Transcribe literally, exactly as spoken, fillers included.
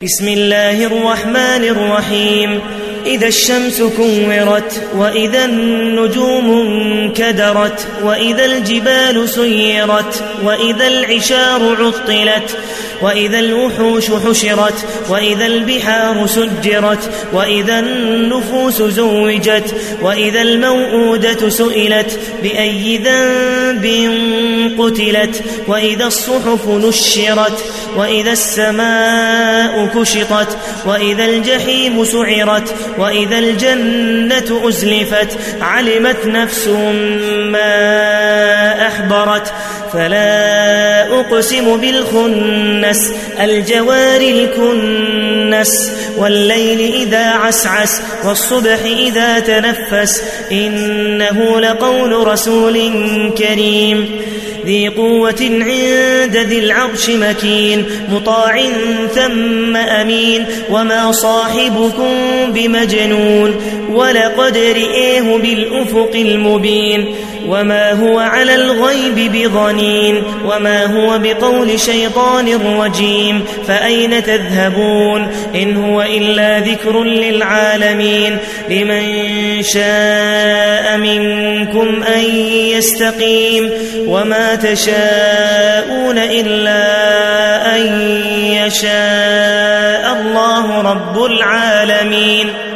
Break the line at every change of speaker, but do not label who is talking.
بسم الله الرحمن الرحيم. إذا الشمس كورت وإذا النجوم انكدرت وإذا الجبال سيرت وإذا العشار عطلت وإذا الوحوش حشرت وإذا البحار سجرت وإذا النفوس زوجت وإذا الموءودة سئلت بأي ذنب قتلت وإذا الصحف نشرت وإذا السماء كشطت وإذا الجحيم سعرت وإذا الجنة أزلفت علمت نفس ما أحضرت فلا أقسم بالخنس الجوار الكنس والليل إذا عسعس والصبح إذا تنفس إنه لقول رسول كريم ذي قوة عند ذي العرش مكين مطاع ثم أمين وما صاحبكم بمجنون ولقد رئيه بالأفق المبين وما هو على الغيب بضنين وما هو بقول شيطان رجيم فأين تذهبون إن هو إلا ذكر للعالمين لمن شاء منكم أن يستقيم وما تشاءون إلا أن يشاء الله رب العالمين.